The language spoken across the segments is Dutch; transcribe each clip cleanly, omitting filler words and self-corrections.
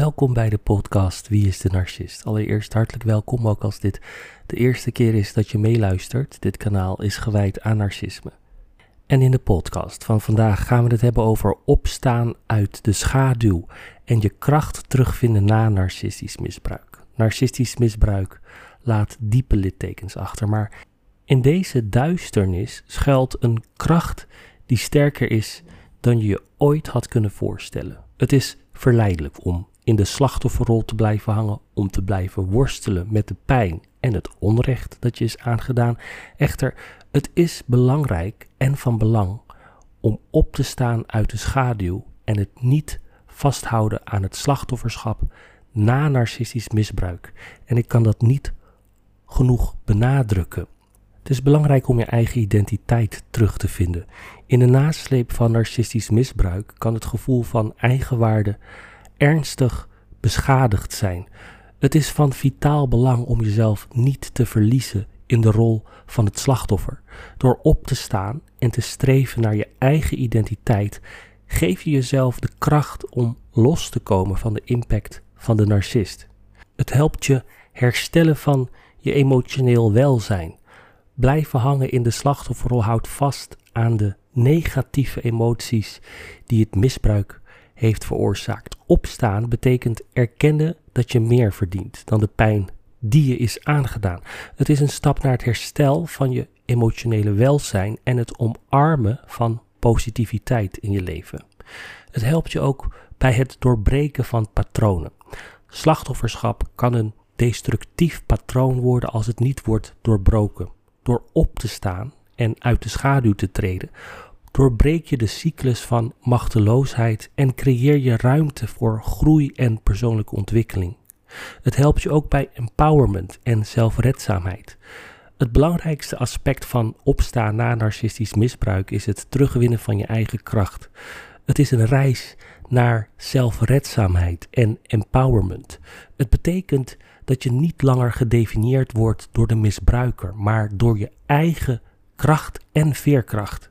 Welkom bij de podcast Wie is de Narcist? Allereerst hartelijk welkom, ook als dit de eerste keer is dat je meeluistert. Dit kanaal is gewijd aan narcisme. En in de podcast van vandaag gaan we het hebben over opstaan uit de schaduw en je kracht terugvinden na narcistisch misbruik. Narcistisch misbruik laat diepe littekens achter, maar in deze duisternis schuilt een kracht die sterker is dan je je ooit had kunnen voorstellen. Het is verleidelijk om in de slachtofferrol te blijven hangen, om te blijven worstelen met de pijn en het onrecht dat je is aangedaan. Echter, het is belangrijk en van belang om op te staan uit de schaduw en het niet vasthouden aan het slachtofferschap na narcistisch misbruik. En ik kan dat niet genoeg benadrukken. Het is belangrijk om je eigen identiteit terug te vinden. In de nasleep van narcistisch misbruik kan het gevoel van eigenwaarde ernstig beschadigd zijn. Het is van vitaal belang om jezelf niet te verliezen in de rol van het slachtoffer. Door op te staan en te streven naar je eigen identiteit, geef je jezelf de kracht om los te komen van de impact van de narcist. Het helpt je herstellen van je emotioneel welzijn. Blijven hangen in de slachtofferrol houdt vast aan de negatieve emoties die het misbruik heeft veroorzaakt. Opstaan betekent erkennen dat je meer verdient dan de pijn die je is aangedaan. Het is een stap naar het herstel van je emotionele welzijn en het omarmen van positiviteit in je leven. Het helpt je ook bij het doorbreken van patronen. Slachtofferschap kan een destructief patroon worden als het niet wordt doorbroken. Door op te staan en uit de schaduw te treden, doorbreek je de cyclus van machteloosheid en creëer je ruimte voor groei en persoonlijke ontwikkeling. Het helpt je ook bij empowerment en zelfredzaamheid. Het belangrijkste aspect van opstaan na narcistisch misbruik is het terugwinnen van je eigen kracht. Het is een reis naar zelfredzaamheid en empowerment. Het betekent dat je niet langer gedefinieerd wordt door de misbruiker, maar door je eigen kracht en veerkracht.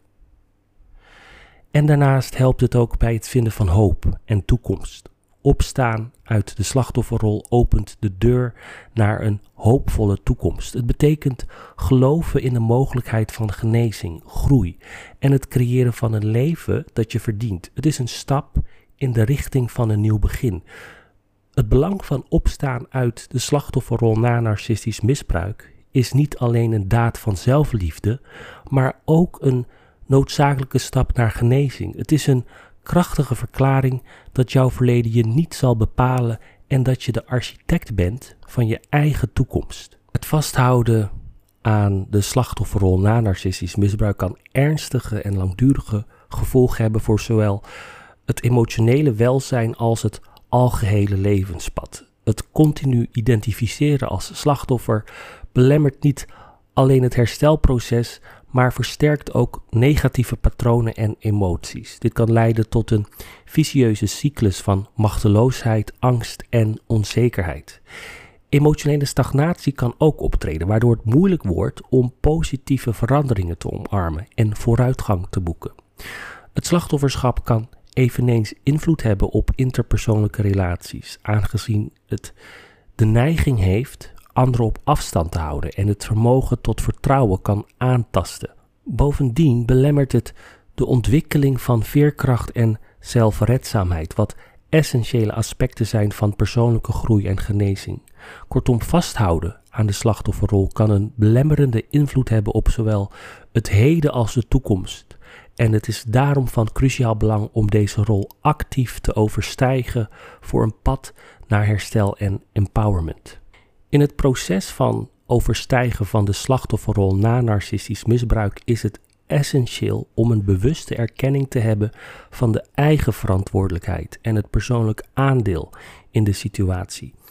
En daarnaast helpt het ook bij het vinden van hoop en toekomst. Opstaan uit de slachtofferrol opent de deur naar een hoopvolle toekomst. Het betekent geloven in de mogelijkheid van genezing, groei en het creëren van een leven dat je verdient. Het is een stap in de richting van een nieuw begin. Het belang van opstaan uit de slachtofferrol na narcistisch misbruik is niet alleen een daad van zelfliefde, maar ook een noodzakelijke stap naar genezing. Het is een krachtige verklaring dat jouw verleden je niet zal bepalen en dat je de architect bent van je eigen toekomst. Het vasthouden aan de slachtofferrol na narcistisch misbruik kan ernstige en langdurige gevolgen hebben voor zowel het emotionele welzijn als het algehele levenspad. Het continu identificeren als slachtoffer belemmert niet alleen het herstelproces, maar versterkt ook negatieve patronen en emoties. Dit kan leiden tot een vicieuze cyclus van machteloosheid, angst en onzekerheid. Emotionele stagnatie kan ook optreden, waardoor het moeilijk wordt om positieve veranderingen te omarmen en vooruitgang te boeken. Het slachtofferschap kan eveneens invloed hebben op interpersoonlijke relaties, aangezien het de neiging heeft anderen op afstand te houden en het vermogen tot vertrouwen kan aantasten. Bovendien belemmert het de ontwikkeling van veerkracht en zelfredzaamheid, wat essentiële aspecten zijn van persoonlijke groei en genezing. Kortom, vasthouden aan de slachtofferrol kan een belemmerende invloed hebben op zowel het heden als de toekomst. En het is daarom van cruciaal belang om deze rol actief te overstijgen voor een pad naar herstel en empowerment. In het proces van overstijgen van de slachtofferrol na narcistisch misbruik is het essentieel om een bewuste erkenning te hebben van de eigen verantwoordelijkheid en het persoonlijk aandeel in de situatie.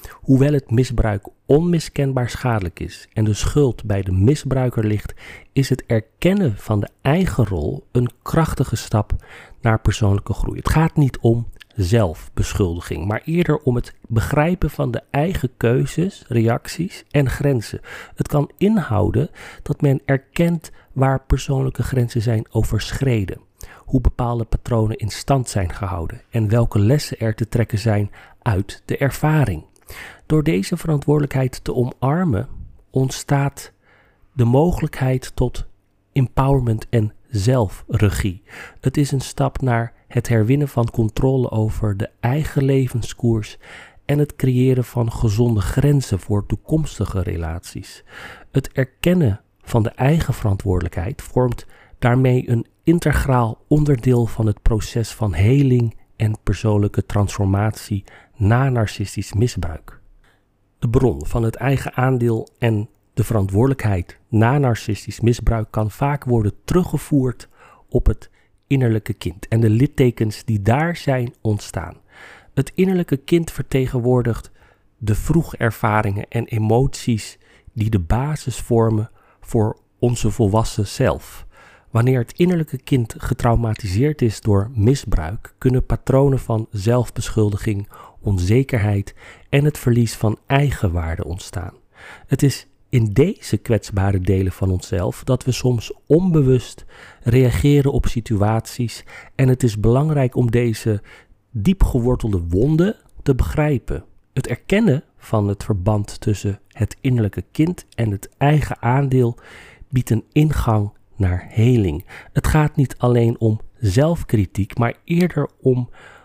Hoewel het misbruik onmiskenbaar schadelijk is en de schuld bij de misbruiker ligt, is het erkennen van de eigen rol een krachtige stap naar persoonlijke groei. Het gaat niet om zelfbeschuldiging, maar eerder om het begrijpen van de eigen keuzes, reacties en grenzen. Het kan inhouden dat men erkent waar persoonlijke grenzen zijn overschreden, hoe bepaalde patronen in stand zijn gehouden en welke lessen er te trekken zijn uit de ervaring. Door deze verantwoordelijkheid te omarmen, ontstaat de mogelijkheid tot empowerment en zelfregie. Het is een stap naar het herwinnen van controle over de eigen levenskoers en het creëren van gezonde grenzen voor toekomstige relaties. Het erkennen van de eigen verantwoordelijkheid vormt daarmee een integraal onderdeel van het proces van heling en persoonlijke transformatie na narcistisch misbruik. De bron van het eigen aandeel en de verantwoordelijkheid na narcistisch misbruik kan vaak worden teruggevoerd op het innerlijke kind en de littekens die daar zijn ontstaan. Het innerlijke kind vertegenwoordigt de vroegervaringen en emoties die de basis vormen voor onze volwassen zelf. Wanneer het innerlijke kind getraumatiseerd is door misbruik, kunnen patronen van zelfbeschuldiging, onzekerheid en het verlies van eigenwaarde ontstaan. Het is in deze kwetsbare delen van onszelf dat we soms onbewust reageren op situaties en het is belangrijk om deze diep gewortelde wonden te begrijpen. Het erkennen van het verband tussen het innerlijke kind en het eigen aandeel biedt een ingang naar heling. Het gaat niet alleen om zelfkritiek, maar eerder om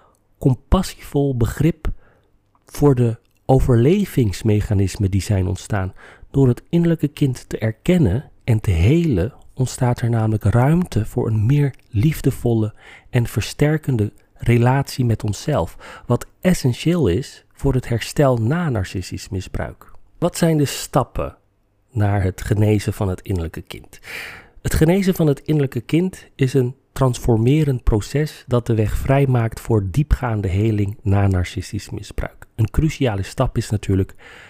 compassievol begrip voor de overlevingsmechanismen die zijn ontstaan. Door het innerlijke kind te erkennen en te helen ontstaat er namelijk ruimte voor een meer liefdevolle en versterkende relatie met onszelf, wat essentieel is voor het herstel na narcistisch misbruik. Wat zijn de stappen naar het genezen van het innerlijke kind? Het genezen van het innerlijke kind is een transformerend proces dat de weg vrijmaakt voor diepgaande heling na narcistisch misbruik. Een cruciale stap is natuurlijk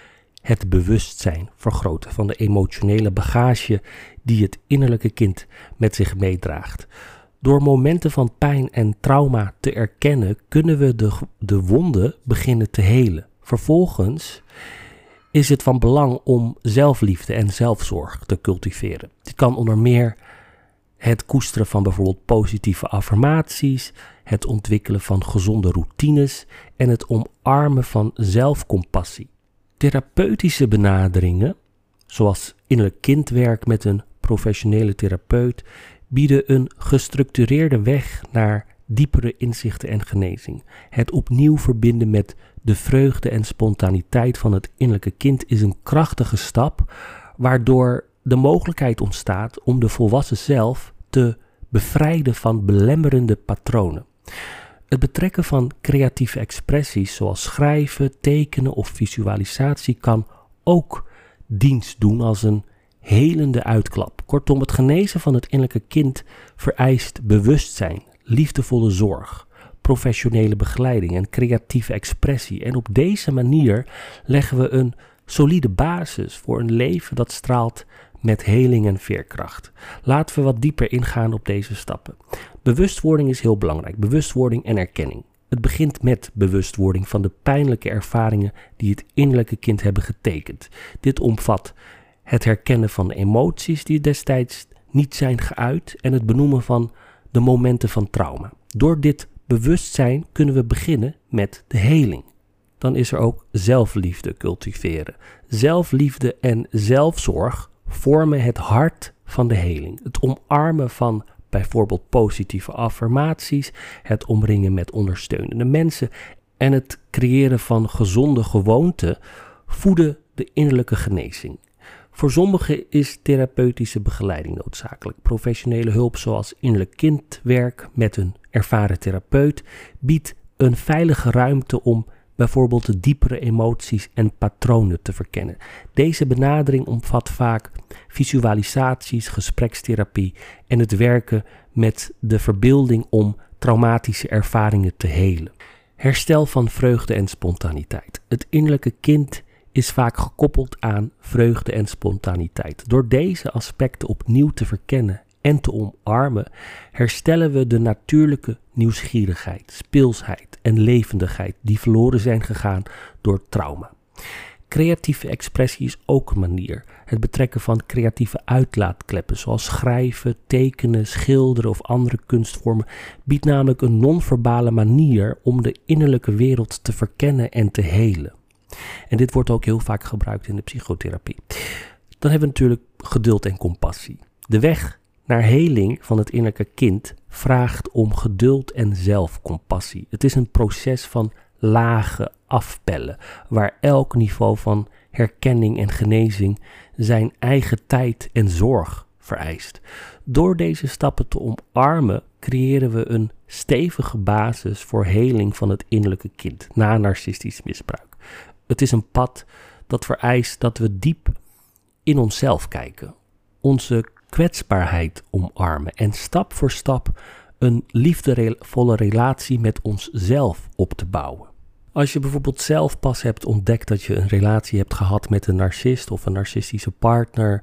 het bewustzijn vergroten van de emotionele bagage die het innerlijke kind met zich meedraagt. Door momenten van pijn en trauma te erkennen, kunnen we de wonden beginnen te helen. Vervolgens is het van belang om zelfliefde en zelfzorg te cultiveren. Dit kan onder meer het koesteren van bijvoorbeeld positieve affirmaties, het ontwikkelen van gezonde routines en het omarmen van zelfcompassie. Therapeutische benaderingen, zoals innerlijk kindwerk met een professionele therapeut, bieden een gestructureerde weg naar diepere inzichten en genezing. Het opnieuw verbinden met de vreugde en spontaniteit van het innerlijke kind is een krachtige stap, waardoor de mogelijkheid ontstaat om de volwassen zelf te bevrijden van belemmerende patronen. Het betrekken van creatieve expressies zoals schrijven, tekenen of visualisatie kan ook dienst doen als een helende uitklap. Kortom, het genezen van het innerlijke kind vereist bewustzijn, liefdevolle zorg, professionele begeleiding en creatieve expressie. En op deze manier leggen we een solide basis voor een leven dat straalt met heling en veerkracht. Laten we wat dieper ingaan op deze stappen. Bewustwording is heel belangrijk. Bewustwording en erkenning. Het begint met bewustwording van de pijnlijke ervaringen die het innerlijke kind hebben getekend. Dit omvat het herkennen van de emoties die destijds niet zijn geuit en het benoemen van de momenten van trauma. Door dit bewustzijn kunnen we beginnen met de heling. Dan is er ook zelfliefde cultiveren. Zelfliefde en zelfzorg vormen het hart van de heling. Het omarmen van bijvoorbeeld positieve affirmaties, het omringen met ondersteunende mensen en het creëren van gezonde gewoonten voeden de innerlijke genezing. Voor sommigen is therapeutische begeleiding noodzakelijk. Professionele hulp zoals innerlijk kindwerk met een ervaren therapeut biedt een veilige ruimte om bijvoorbeeld de diepere emoties en patronen te verkennen. Deze benadering omvat vaak visualisaties, gesprekstherapie en het werken met de verbeelding om traumatische ervaringen te helen. Herstel van vreugde en spontaniteit. Het innerlijke kind is vaak gekoppeld aan vreugde en spontaniteit. Door deze aspecten opnieuw te verkennen en te omarmen, herstellen we de natuurlijke nieuwsgierigheid, speelsheid en levendigheid die verloren zijn gegaan door trauma. Creatieve expressie is ook een manier. Het betrekken van creatieve uitlaatkleppen zoals schrijven, tekenen, schilderen of andere kunstvormen biedt namelijk een non-verbale manier om de innerlijke wereld te verkennen en te helen. En dit wordt ook heel vaak gebruikt in de psychotherapie. Dan hebben we natuurlijk geduld en compassie. De weg naar heling van het innerlijke kind vraagt om geduld en zelfcompassie. Het is een proces van lagen afpellen, waar elk niveau van herkenning en genezing zijn eigen tijd en zorg vereist. Door deze stappen te omarmen, creëren we een stevige basis voor heling van het innerlijke kind na narcistisch misbruik. Het is een pad dat vereist dat we diep in onszelf kijken, onze kwetsbaarheid omarmen en stap voor stap een liefdevolle relatie met onszelf op te bouwen. Als je bijvoorbeeld zelf pas hebt ontdekt dat je een relatie hebt gehad met een narcist of een narcistische partner,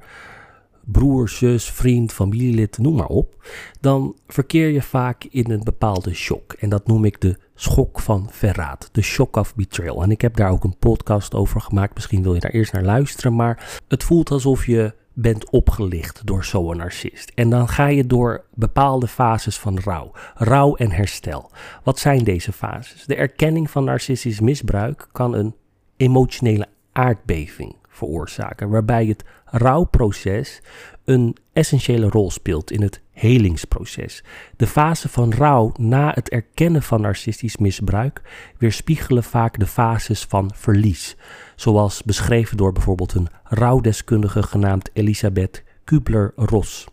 broer, zus, vriend, familielid, noem maar op, dan verkeer je vaak in een bepaalde shock. En dat noem ik de schok van verraad, de shock of betrayal. En ik heb daar ook een podcast over gemaakt, misschien wil je daar eerst naar luisteren, maar het voelt alsof je bent opgelicht door zo'n narcist. En dan ga je door bepaalde fases van rouw en herstel. Wat zijn deze fases? De erkenning van narcistisch misbruik kan een emotionele aardbeving veroorzaken, waarbij het rouwproces een essentiële rol speelt in het helingsproces. De fase van rouw na het erkennen van narcistisch misbruik weerspiegelen vaak de fases van verlies, zoals beschreven door bijvoorbeeld een rouwdeskundige genaamd Elisabeth Kübler-Ross.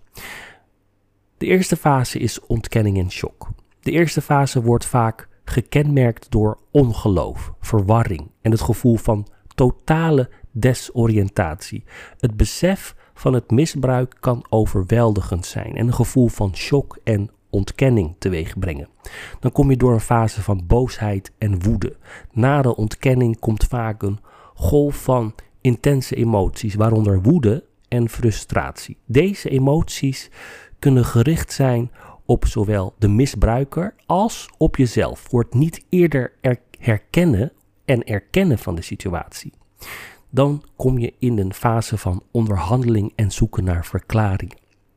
De eerste fase is ontkenning en shock. De eerste fase wordt vaak gekenmerkt door ongeloof, verwarring en het gevoel van totale desoriëntatie. Het besef van het misbruik kan overweldigend zijn en een gevoel van shock en ontkenning teweeg brengen. Dan kom je door een fase van boosheid en woede. Na de ontkenning komt vaak een golf van intense emoties, waaronder woede en frustratie. Deze emoties kunnen gericht zijn op zowel de misbruiker als op jezelf, voor het niet eerder herkennen en erkennen van de situatie. Dan kom je in een fase van onderhandeling en zoeken naar verklaringen.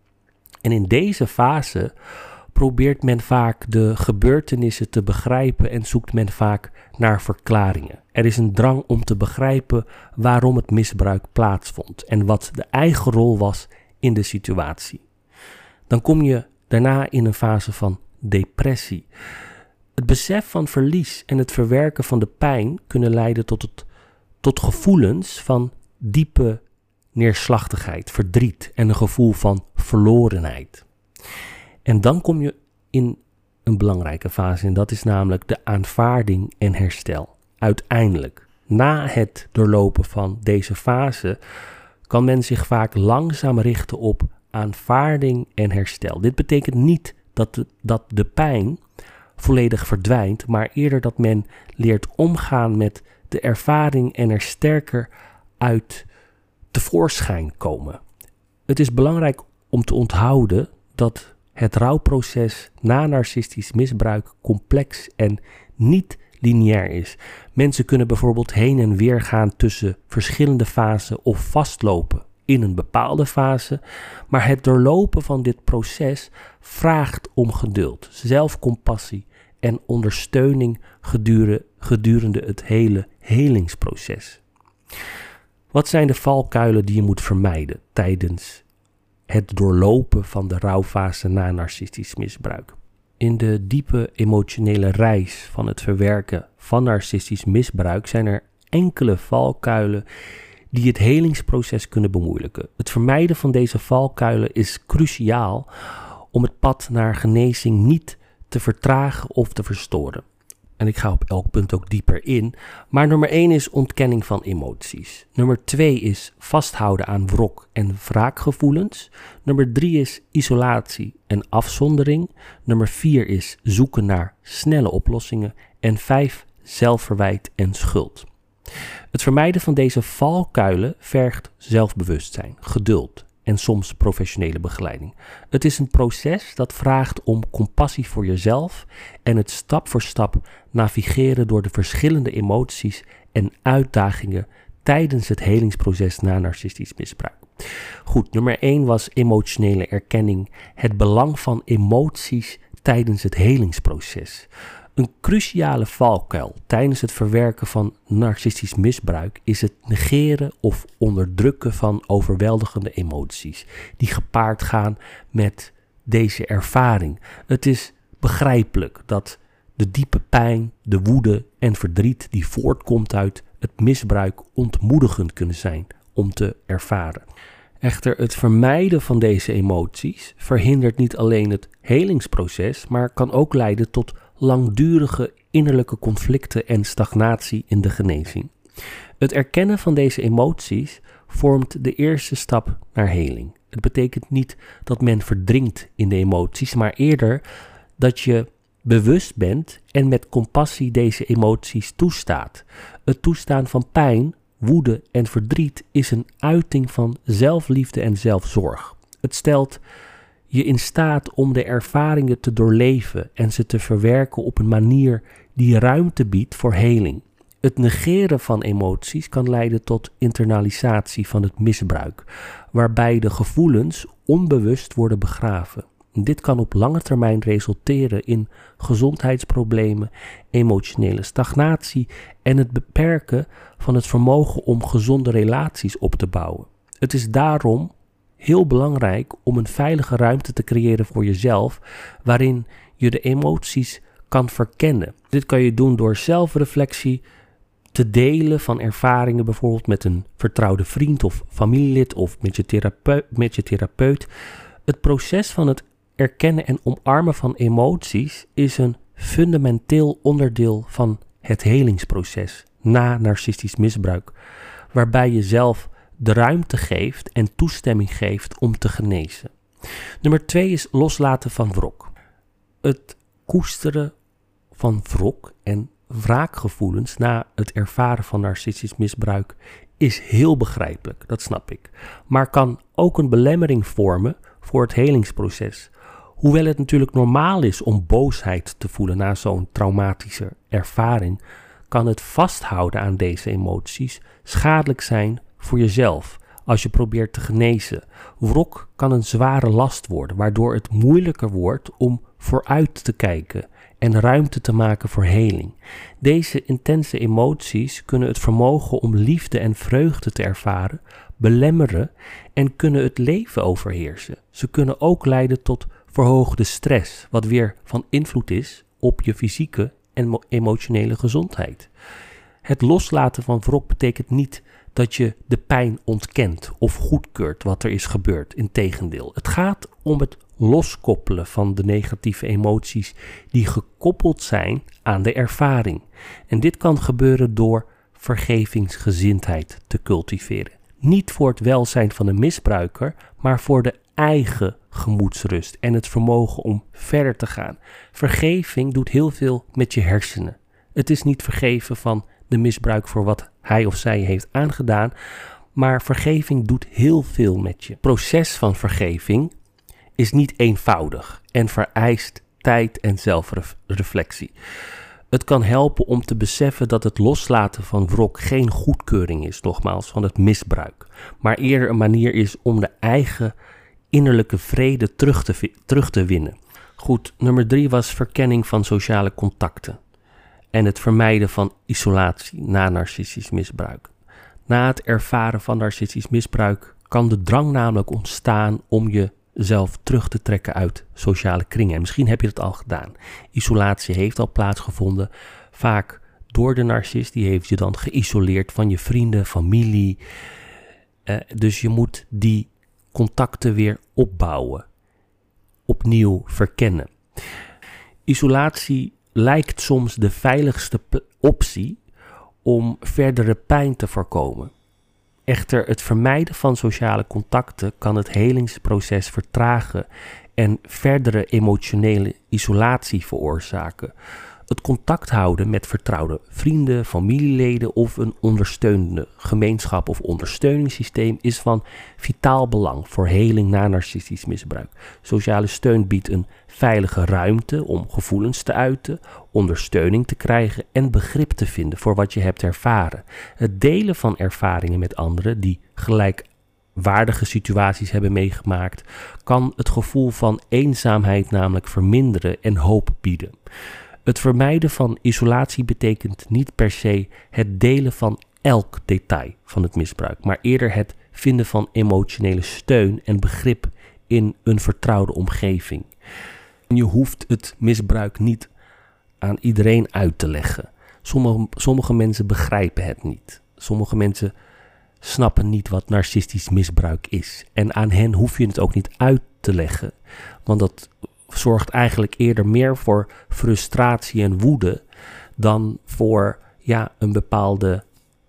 En in deze fase probeert men vaak de gebeurtenissen te begrijpen en zoekt men vaak naar verklaringen. Er is een drang om te begrijpen waarom het misbruik plaatsvond en wat de eigen rol was in de situatie. Dan kom je daarna in een fase van depressie. Het besef van verlies en het verwerken van de pijn kunnen leiden tot gevoelens van diepe neerslachtigheid, verdriet en een gevoel van verlorenheid. En dan kom je in een belangrijke fase en dat is namelijk de aanvaarding en herstel. Uiteindelijk, na het doorlopen van deze fase, kan men zich vaak langzaam richten op aanvaarding en herstel. Dit betekent niet dat de pijn volledig verdwijnt, maar eerder dat men leert omgaan met de ervaring en er sterker uit tevoorschijn komen. Het is belangrijk om te onthouden dat het rouwproces na narcistisch misbruik complex en niet lineair is. Mensen kunnen bijvoorbeeld heen en weer gaan tussen verschillende fasen of vastlopen in een bepaalde fase, maar het doorlopen van dit proces vraagt om geduld, zelfcompassie en ondersteuning gedurende het hele helingsproces. Wat zijn de valkuilen die je moet vermijden tijdens het doorlopen van de rouwfase na narcistisch misbruik? In de diepe emotionele reis van het verwerken van narcistisch misbruik zijn er enkele valkuilen die het helingsproces kunnen bemoeilijken. Het vermijden van deze valkuilen is cruciaal om het pad naar genezing niet te vertragen of te verstoren. En ik ga op elk punt ook dieper in. Maar nummer 1 is ontkenning van emoties. Nummer 2 is vasthouden aan wrok en wraakgevoelens. Nummer 3 is isolatie en afzondering. Nummer 4 is zoeken naar snelle oplossingen. En 5, zelfverwijt en schuld. Het vermijden van deze valkuilen vergt zelfbewustzijn, geduld en soms professionele begeleiding. Het is een proces dat vraagt om compassie voor jezelf en het stap voor stap navigeren door de verschillende emoties en uitdagingen tijdens het helingsproces na narcistisch misbruik. Goed, nummer 1 was emotionele erkenning. Het belang van emoties tijdens het helingsproces. Een cruciale valkuil tijdens het verwerken van narcistisch misbruik is het negeren of onderdrukken van overweldigende emoties die gepaard gaan met deze ervaring. Het is begrijpelijk dat de diepe pijn, de woede en verdriet die voortkomt uit het misbruik ontmoedigend kunnen zijn om te ervaren. Echter, het vermijden van deze emoties verhindert niet alleen het helingsproces, maar kan ook leiden tot langdurige innerlijke conflicten en stagnatie in de genezing. Het erkennen van deze emoties vormt de eerste stap naar heling. Het betekent niet dat men verdrinkt in de emoties, maar eerder dat je bewust bent en met compassie deze emoties toestaat. Het toestaan van pijn, woede en verdriet is een uiting van zelfliefde en zelfzorg. Het stelt je in staat om de ervaringen te doorleven en ze te verwerken op een manier die ruimte biedt voor heling. Het negeren van emoties kan leiden tot internalisatie van het misbruik, waarbij de gevoelens onbewust worden begraven. Dit kan op lange termijn resulteren in gezondheidsproblemen, emotionele stagnatie en het beperken van het vermogen om gezonde relaties op te bouwen. Het is daarom heel belangrijk om een veilige ruimte te creëren voor jezelf, waarin je de emoties kan verkennen. Dit kan je doen door zelfreflectie te delen van ervaringen, bijvoorbeeld met een vertrouwde vriend of familielid of met je therapeut. Het proces van het erkennen en omarmen van emoties is een fundamenteel onderdeel van het helingsproces na narcistisch misbruik, waarbij je zelf de ruimte geeft en toestemming geeft om te genezen. Nummer 2 is loslaten van wrok. Het koesteren van wrok en wraakgevoelens na het ervaren van narcistisch misbruik is heel begrijpelijk, dat snap ik, maar kan ook een belemmering vormen voor het helingsproces. Hoewel het natuurlijk normaal is om boosheid te voelen na zo'n traumatische ervaring, kan het vasthouden aan deze emoties schadelijk zijn voor jezelf als je probeert te genezen. Wrok kan een zware last worden, waardoor het moeilijker wordt om vooruit te kijken en ruimte te maken voor heling. Deze intense emoties kunnen het vermogen om liefde en vreugde te ervaren belemmeren en kunnen het leven overheersen. Ze kunnen ook leiden tot verhoogde stress, wat weer van invloed is op je fysieke en emotionele gezondheid. Het loslaten van wrok betekent niet dat je de pijn ontkent of goedkeurt wat er is gebeurd. Integendeel, het gaat om het loskoppelen van de negatieve emoties die gekoppeld zijn aan de ervaring. En dit kan gebeuren door vergevingsgezindheid te cultiveren. Niet voor het welzijn van de misbruiker, maar voor de eigen gemoedsrust en het vermogen om verder te gaan. Vergeving doet heel veel met je hersenen. Het is niet vergeven van de misbruik voor wat hij of zij heeft aangedaan, maar vergeving doet heel veel met je. Het proces van vergeving is niet eenvoudig en vereist tijd en zelfreflectie. Het kan helpen om te beseffen dat het loslaten van wrok geen goedkeuring is, nogmaals, van het misbruik, maar eerder een manier is om de eigen innerlijke vrede terug te winnen. Goed, nummer 3 was verkenning van sociale contacten en het vermijden van isolatie na narcistisch misbruik. Na het ervaren van narcistisch misbruik kan de drang namelijk ontstaan om jezelf terug te trekken uit sociale kringen. En misschien heb je dat al gedaan. Isolatie heeft al plaatsgevonden, vaak door de narcist. Die heeft je dan geïsoleerd van je vrienden, familie. Dus je moet die contacten weer opbouwen, opnieuw verkennen. Isolatie lijkt soms de veiligste optie om verdere pijn te voorkomen. Echter, het vermijden van sociale contacten kan het helingsproces vertragen en verdere emotionele isolatie veroorzaken. Het contact houden met vertrouwde vrienden, familieleden of een ondersteunende gemeenschap of ondersteuningssysteem is van vitaal belang voor heling na narcistisch misbruik. Sociale steun biedt een veilige ruimte om gevoelens te uiten, ondersteuning te krijgen en begrip te vinden voor wat je hebt ervaren. Het delen van ervaringen met anderen die gelijkwaardige situaties hebben meegemaakt, kan het gevoel van eenzaamheid namelijk verminderen en hoop bieden. Het vermijden van isolatie betekent niet per se het delen van elk detail van het misbruik, maar eerder het vinden van emotionele steun en begrip in een vertrouwde omgeving. Je hoeft het misbruik niet aan iedereen uit te leggen. Sommige mensen begrijpen het niet. Sommige mensen snappen niet wat narcistisch misbruik is. En aan hen hoef je het ook niet uit te leggen, want dat zorgt eigenlijk eerder meer voor frustratie en woede dan voor een bepaalde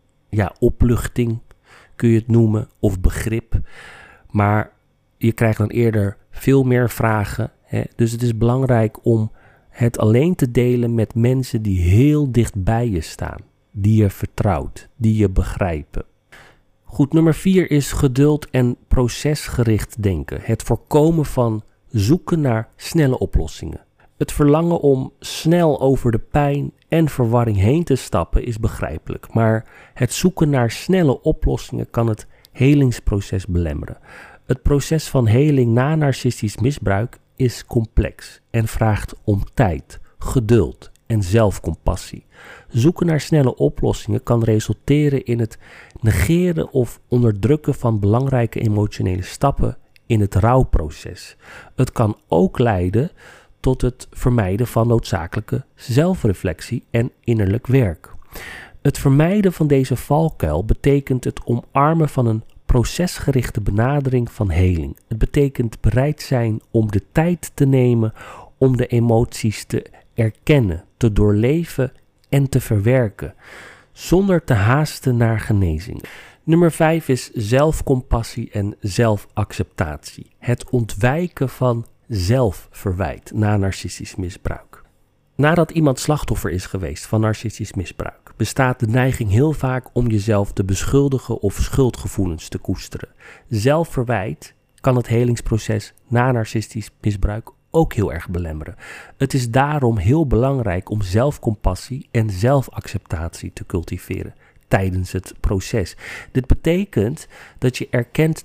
opluchting, kun je het noemen, of begrip. Maar je krijgt dan eerder veel meer vragen. Dus het is belangrijk om het alleen te delen met mensen die heel dicht bij je staan, die je vertrouwt, die je begrijpen. Goed, nummer 4 is geduld en procesgericht denken. Het voorkomen van zoeken naar snelle oplossingen. Het verlangen om snel over de pijn en verwarring heen te stappen is begrijpelijk, maar het zoeken naar snelle oplossingen kan het helingsproces belemmeren. Het proces van heling na narcistisch misbruik is complex en vraagt om tijd, geduld en zelfcompassie. Zoeken naar snelle oplossingen kan resulteren in het negeren of onderdrukken van belangrijke emotionele stappen in het rouwproces. Het kan ook leiden tot het vermijden van noodzakelijke zelfreflectie en innerlijk werk. Het vermijden van deze valkuil betekent het omarmen van een procesgerichte benadering van heling. Het betekent bereid zijn om de tijd te nemen om de emoties te erkennen, te doorleven en te verwerken, zonder te haasten naar genezing. Nummer 5 is zelfcompassie en zelfacceptatie. Het ontwijken van zelfverwijt na narcistisch misbruik. Nadat iemand slachtoffer is geweest van narcistisch misbruik, bestaat de neiging heel vaak om jezelf te beschuldigen of schuldgevoelens te koesteren. Zelfverwijt kan het helingsproces na narcistisch misbruik ook heel erg belemmeren. Het is daarom heel belangrijk om zelfcompassie en zelfacceptatie te cultiveren tijdens het proces. Dit betekent dat je erkent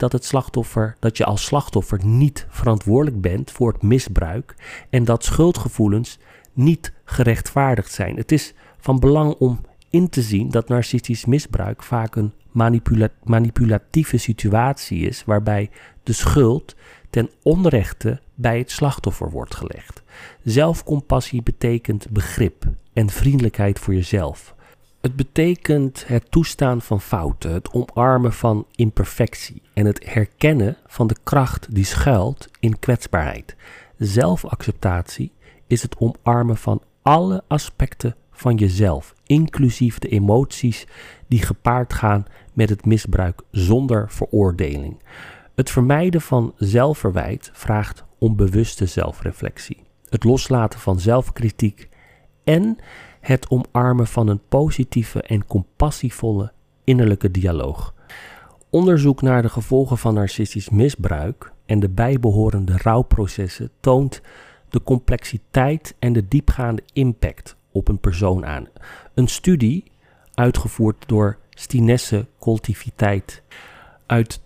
dat je als slachtoffer niet verantwoordelijk bent voor het misbruik en dat schuldgevoelens niet gerechtvaardigd zijn. Het is van belang om in te zien dat narcistisch misbruik vaak een manipulatieve situatie is waarbij de schuld ten onrechte bij het slachtoffer wordt gelegd. Zelfcompassie betekent begrip en vriendelijkheid voor jezelf. Het betekent het toestaan van fouten, het omarmen van imperfectie en het herkennen van de kracht die schuilt in kwetsbaarheid. Zelfacceptatie is het omarmen van alle aspecten van jezelf, inclusief de emoties die gepaard gaan met het misbruik zonder veroordeling. Het vermijden van zelfverwijt vraagt om bewuste zelfreflectie, het loslaten van zelfkritiek en het omarmen van een positieve en compassievolle innerlijke dialoog. Onderzoek naar de gevolgen van narcistisch misbruik en de bijbehorende rouwprocessen toont de complexiteit en de diepgaande impact op een persoon aan. Een studie, uitgevoerd door Stinesse Coltiviteit uit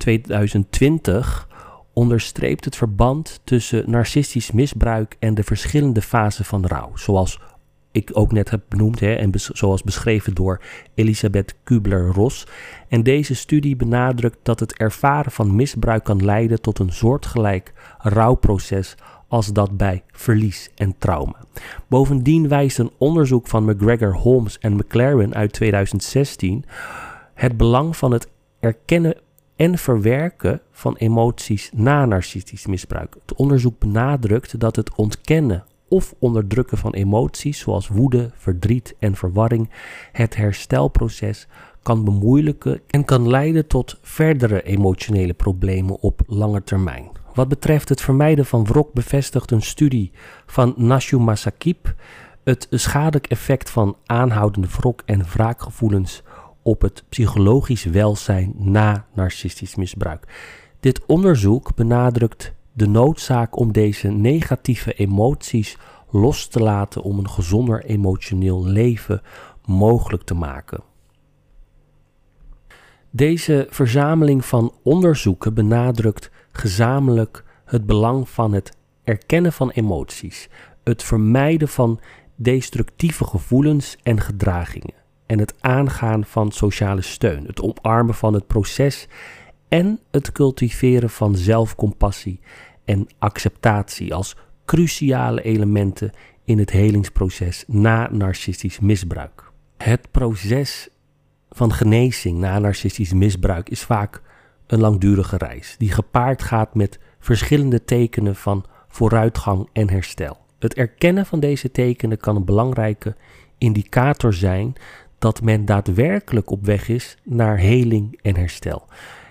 2020, onderstreept het verband tussen narcistisch misbruik en de verschillende fasen van rouw, zoals ik ook net heb benoemd en zoals beschreven door Elisabeth Kübler-Ross. En deze studie benadrukt dat het ervaren van misbruik kan leiden tot een soortgelijk rouwproces als dat bij verlies en trauma. Bovendien wijst een onderzoek van McGregor, Holmes en McLaren uit 2016 het belang van het erkennen en verwerken van emoties na narcistisch misbruik. Het onderzoek benadrukt dat het ontkennen of onderdrukken van emoties zoals woede, verdriet en verwarring het herstelproces kan bemoeilijken en kan leiden tot verdere emotionele problemen op lange termijn. Wat betreft het vermijden van wrok bevestigt een studie van Nashu Masakib Het schadelijk effect van aanhoudende wrok en wraakgevoelens op het psychologisch welzijn na narcistisch misbruik. Dit onderzoek benadrukt de noodzaak om deze negatieve emoties los te laten om een gezonder emotioneel leven mogelijk te maken. Deze verzameling van onderzoeken benadrukt gezamenlijk het belang van het erkennen van emoties, het vermijden van destructieve gevoelens en gedragingen en het aangaan van sociale steun, het omarmen van het proces en het cultiveren van zelfcompassie en acceptatie als cruciale elementen in het helingsproces na narcistisch misbruik. Het proces van genezing na narcistisch misbruik is vaak een langdurige reis die gepaard gaat met verschillende tekenen van vooruitgang en herstel. Het erkennen van deze tekenen kan een belangrijke indicator zijn dat men daadwerkelijk op weg is naar heling en herstel.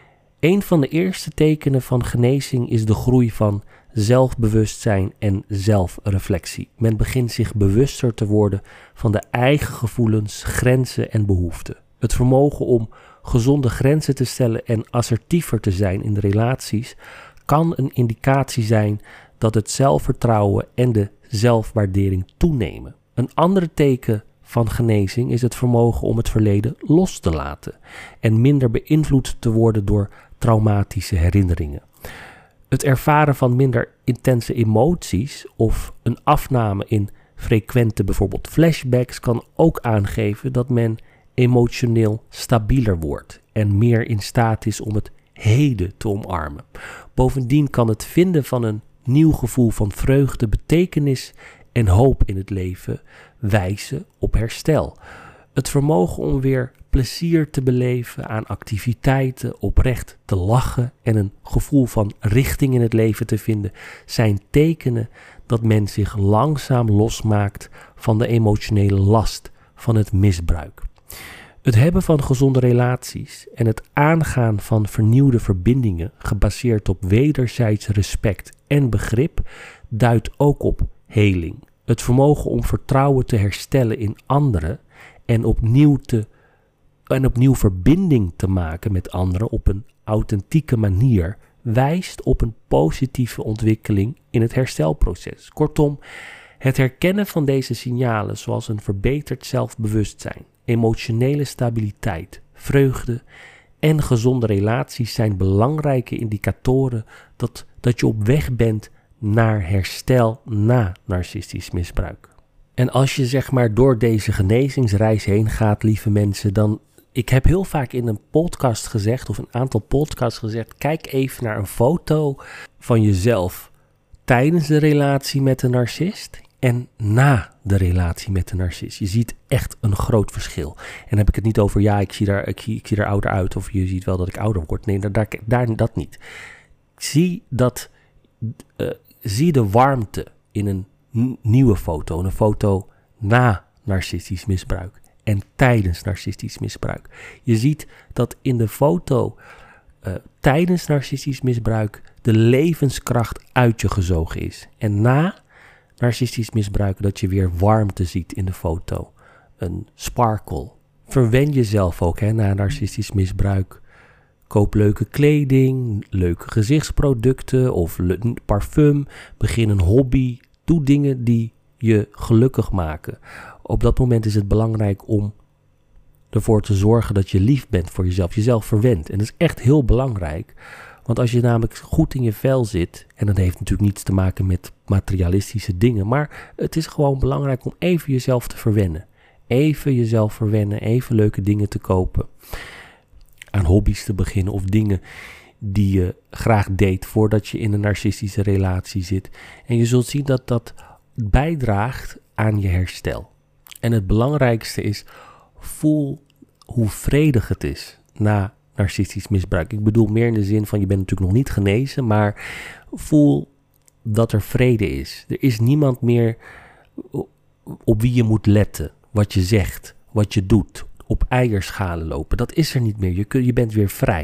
Een van de eerste tekenen van genezing is de groei van zelfbewustzijn en zelfreflectie. Men begint zich bewuster te worden van de eigen gevoelens, grenzen en behoeften. Het vermogen om gezonde grenzen te stellen en assertiever te zijn in de relaties kan een indicatie zijn dat het zelfvertrouwen en de zelfwaardering toenemen. Een ander teken van genezing is het vermogen om het verleden los te laten en minder beïnvloed te worden door traumatische herinneringen. Het ervaren van minder intense emoties of een afname in frequente bijvoorbeeld flashbacks kan ook aangeven dat men emotioneel stabieler wordt en meer in staat is om het heden te omarmen. Bovendien kan het vinden van een nieuw gevoel van vreugde, betekenis en hoop in het leven wijzen op herstel. Het vermogen om weer plezier te beleven aan activiteiten, oprecht te lachen en een gevoel van richting in het leven te vinden, zijn tekenen dat men zich langzaam losmaakt van de emotionele last van het misbruik. Het hebben van gezonde relaties en het aangaan van vernieuwde verbindingen gebaseerd op wederzijds respect en begrip duidt ook op heling. Het vermogen om vertrouwen te herstellen in anderen en opnieuw verbinding te maken met anderen op een authentieke manier wijst op een positieve ontwikkeling in het herstelproces. Kortom, het herkennen van deze signalen zoals een verbeterd zelfbewustzijn, emotionele stabiliteit, vreugde en gezonde relaties zijn belangrijke indicatoren dat je op weg bent naar herstel na narcistisch misbruik. En als je door deze genezingsreis heen gaat, lieve mensen, dan... Ik heb heel vaak in een podcast gezegd, of een aantal podcasts gezegd, kijk even naar een foto van jezelf tijdens de relatie met de narcist en na de relatie met de narcist. Je ziet echt een groot verschil. En dan heb ik het niet over, ik zie er ouder uit, of je ziet wel dat ik ouder word. Nee, dat niet. Zie de warmte in een nieuwe foto, een foto na narcistisch misbruik. En tijdens narcistisch misbruik. Je ziet dat in de foto tijdens narcistisch misbruik de levenskracht uit je gezogen is. En na narcistisch misbruik dat je weer warmte ziet in de foto. Een sparkle. Verwen jezelf ook na narcistisch misbruik. Koop leuke kleding, leuke gezichtsproducten of parfum. Begin een hobby. Doe dingen die je gelukkig maken. Op dat moment is het belangrijk om ervoor te zorgen dat je lief bent voor jezelf, jezelf verwendt. En dat is echt heel belangrijk, want als je namelijk goed in je vel zit, en dat heeft natuurlijk niets te maken met materialistische dingen, maar het is gewoon belangrijk om even jezelf te verwennen. Even jezelf verwennen, even leuke dingen te kopen, aan hobby's te beginnen of dingen die je graag deed voordat je in een narcistische relatie zit. En je zult zien dat dat bijdraagt aan je herstel. En het belangrijkste is, voel hoe vredig het is na narcistisch misbruik. Ik bedoel meer in de zin van, je bent natuurlijk nog niet genezen, maar voel dat er vrede is. Er is niemand meer op wie je moet letten, wat je zegt, wat je doet, op eierschalen lopen. Dat is er niet meer. Je bent weer vrij.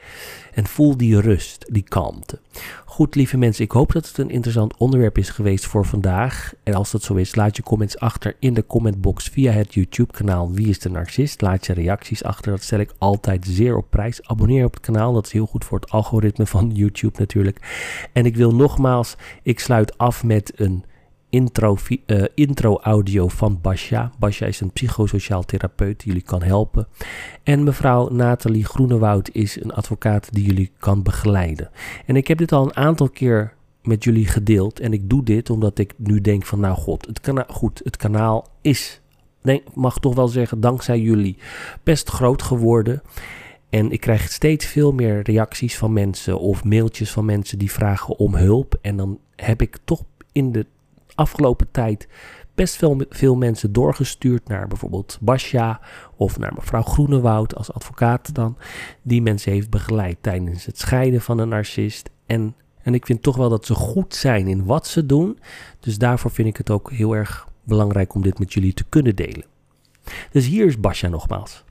En voel die rust, die kalmte. Goed, lieve mensen, ik hoop dat het een interessant onderwerp is geweest voor vandaag. En als dat zo is, laat je comments achter in de commentbox via het YouTube-kanaal Wie is de Narcist? Laat je reacties achter, dat stel ik altijd zeer op prijs. Abonneer op het kanaal, dat is heel goed voor het algoritme van YouTube natuurlijk. En ik wil nogmaals, ik sluit af met een intro audio van Basja. Basja is een psychosociaal therapeut die jullie kan helpen. En mevrouw Nathalie Groenewoud is een advocaat die jullie kan begeleiden. En ik heb dit al een aantal keer met jullie gedeeld. En ik doe dit omdat ik nu denk van nou god, het kanaal is, mag toch wel zeggen, dankzij jullie best groot geworden. En ik krijg steeds veel meer reacties van mensen of mailtjes van mensen die vragen om hulp. En dan heb ik toch in de afgelopen tijd best veel mensen doorgestuurd naar bijvoorbeeld Basja of naar mevrouw Groenewoud als advocaat dan, die mensen heeft begeleid tijdens het scheiden van een narcist. En ik vind toch wel dat ze goed zijn in wat ze doen. Dus daarvoor vind ik het ook heel erg belangrijk om dit met jullie te kunnen delen. Dus hier is Basja nogmaals.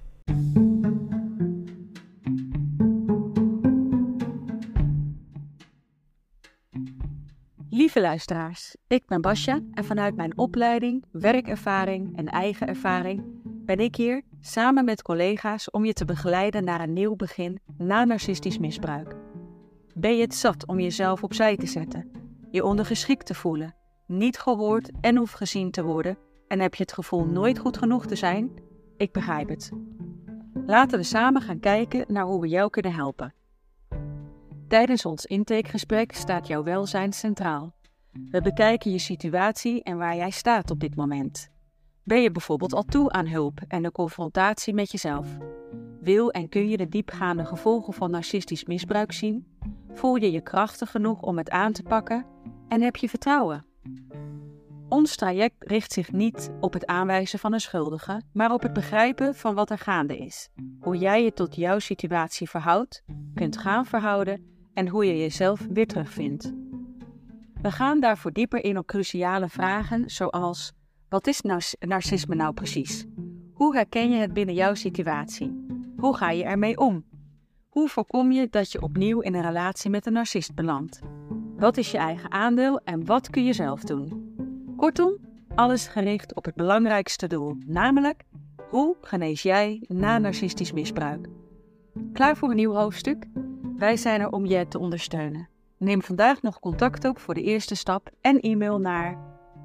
Lieve luisteraars, ik ben Basja en vanuit mijn opleiding, werkervaring en eigen ervaring ben ik hier samen met collega's om je te begeleiden naar een nieuw begin na narcistisch misbruik. Ben je het zat om jezelf opzij te zetten, je ondergeschikt te voelen, niet gehoord en of gezien te worden en heb je het gevoel nooit goed genoeg te zijn? Ik begrijp het. Laten we samen gaan kijken naar hoe we jou kunnen helpen. Tijdens ons intakegesprek staat jouw welzijn centraal. We bekijken je situatie en waar jij staat op dit moment. Ben je bijvoorbeeld al toe aan hulp en de confrontatie met jezelf? Wil en kun je de diepgaande gevolgen van narcistisch misbruik zien? Voel je je krachtig genoeg om het aan te pakken? En heb je vertrouwen? Ons traject richt zich niet op het aanwijzen van een schuldige, maar op het begrijpen van wat er gaande is. Hoe jij je tot jouw situatie verhoudt, kunt gaan verhouden en hoe je jezelf weer terugvindt. We gaan daarvoor dieper in op cruciale vragen zoals: wat is narcisme nou precies? Hoe herken je het binnen jouw situatie? Hoe ga je ermee om? Hoe voorkom je dat je opnieuw in een relatie met een narcist belandt? Wat is je eigen aandeel en wat kun je zelf doen? Kortom, alles gericht op het belangrijkste doel, namelijk: hoe genees jij na narcistisch misbruik? Klaar voor een nieuw hoofdstuk? Wij zijn er om je te ondersteunen. Neem vandaag nog contact op voor de eerste stap en e-mail naar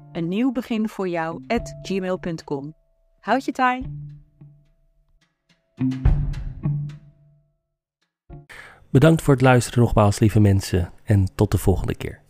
eennieuwbeginvoorjou@gmail.com. Houd je taai! Bedankt voor het luisteren nogmaals, lieve mensen, en tot de volgende keer.